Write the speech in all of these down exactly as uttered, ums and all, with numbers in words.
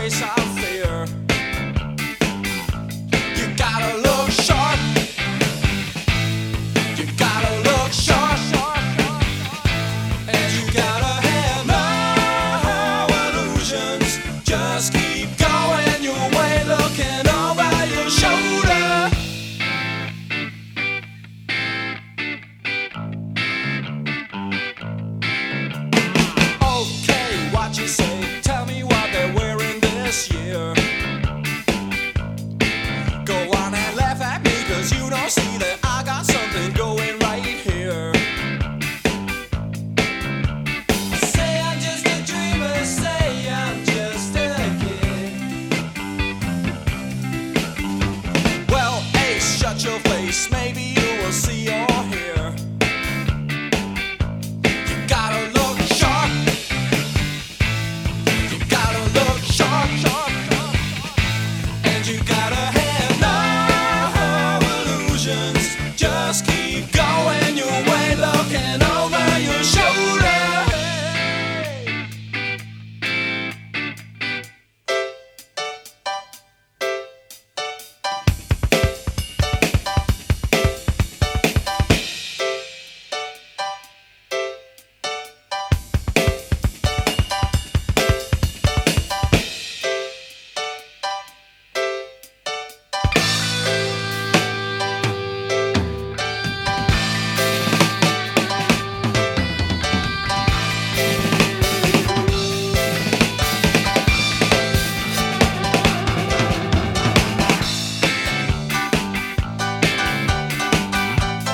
trace of fear. You gotta look sharp. You gotta look sharp. And you gotta have no illusions. Just keep going your way, looking over your shoulder. Okay, what you say? Tell me what they're wearing this year. Go on and laugh at me, cause you don't see that I got something going right here. Say I'm just a dreamer, say I'm just a kid. Well, Ace, shut your face, maybe you will see or hear. You gotta look sharp. You gotta look sharp, sharp, sharp. And you gotta have no illusions. Just keep going your way, looking over your shoulder.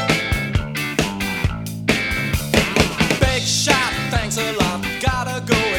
Big shot, thanks a lot. Gotta go